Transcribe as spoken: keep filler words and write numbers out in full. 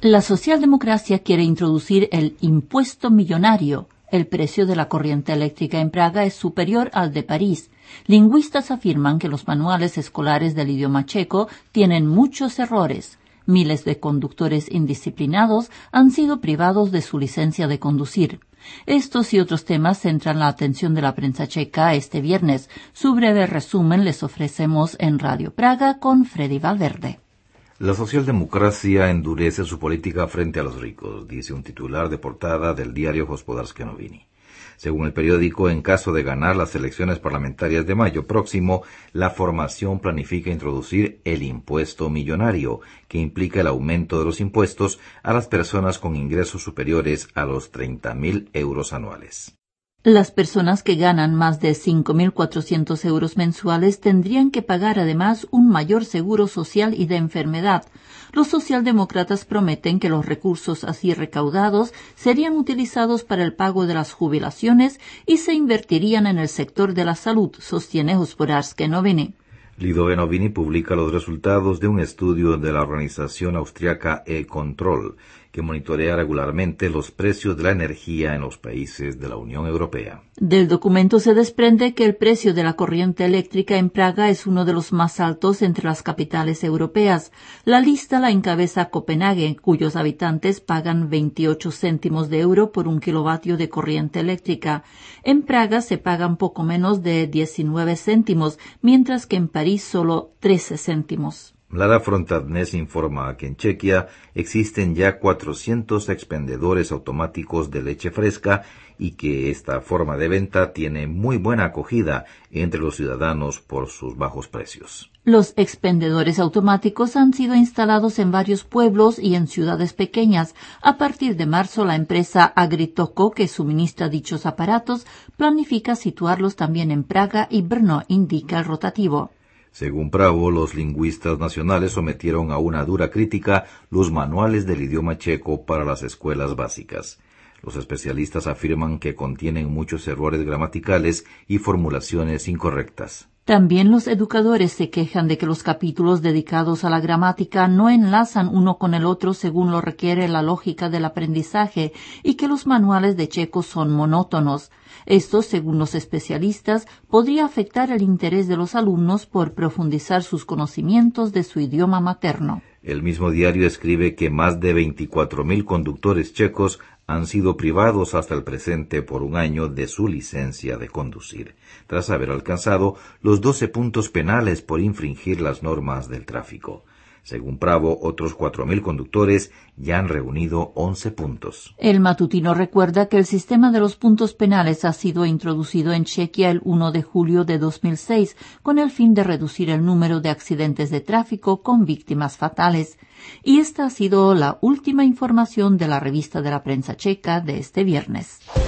La socialdemocracia quiere introducir el impuesto millonario. El precio de la corriente eléctrica en Praga es superior al de París. Lingüistas afirman que los manuales escolares del idioma checo tienen muchos errores. Miles de conductores indisciplinados han sido privados de su licencia de conducir. Estos y otros temas centran la atención de la prensa checa este viernes. Su breve resumen les ofrecemos en Radio Praga con Freddy Valverde. La socialdemocracia endurece su política frente a los ricos, dice un titular de portada del diario Hospodarskie Noviny. Según el periódico, en caso de ganar las elecciones parlamentarias de mayo próximo, la formación planifica introducir el impuesto millonario, que implica el aumento de los impuestos a las personas con ingresos superiores a los treinta mil euros anuales. Las personas que ganan más de cinco mil cuatrocientos euros mensuales tendrían que pagar además un mayor seguro social y de enfermedad. Los socialdemócratas prometen que los recursos así recaudados serían utilizados para el pago de las jubilaciones y se invertirían en el sector de la salud, sostiene Hospodarskie Noviny. Lidové Noviny publica los resultados de un estudio de la organización austriaca E-Control, que monitorea regularmente los precios de la energía en los países de la Unión Europea. Del documento se desprende que el precio de la corriente eléctrica en Praga es uno de los más altos entre las capitales europeas. La lista la encabeza Copenhague, cuyos habitantes pagan veintiocho céntimos de euro por un kilovatio de corriente eléctrica. En Praga se pagan poco menos de diecinueve céntimos, mientras que en París solo trece céntimos. Lara Frontadnes informa que en Chequia existen ya cuatrocientos expendedores automáticos de leche fresca y que esta forma de venta tiene muy buena acogida entre los ciudadanos por sus bajos precios. Los expendedores automáticos han sido instalados en varios pueblos y en ciudades pequeñas. A partir de marzo, la empresa Agritoko, que suministra dichos aparatos, planifica situarlos también en Praga y Brno, indica el rotativo. Según Pravo, los lingüistas nacionales sometieron a una dura crítica los manuales del idioma checo para las escuelas básicas. Los especialistas afirman que contienen muchos errores gramaticales y formulaciones incorrectas. También los educadores se quejan de que los capítulos dedicados a la gramática no enlazan uno con el otro según lo requiere la lógica del aprendizaje y que los manuales de checo son monótonos. Esto, según los especialistas, podría afectar el interés de los alumnos por profundizar sus conocimientos de su idioma materno. El mismo diario escribe que más de veinticuatro mil conductores checos han sido privados hasta el presente por un año de su licencia de conducir, tras haber alcanzado los doce puntos penales por infringir las normas del tráfico. Según Pravo, otros cuatro mil conductores ya han reunido once puntos. El matutino recuerda que el sistema de los puntos penales ha sido introducido en Chequia el primero de julio de dos mil seis, con el fin de reducir el número de accidentes de tráfico con víctimas fatales. Y esta ha sido la última información de la revista de la prensa checa de este viernes.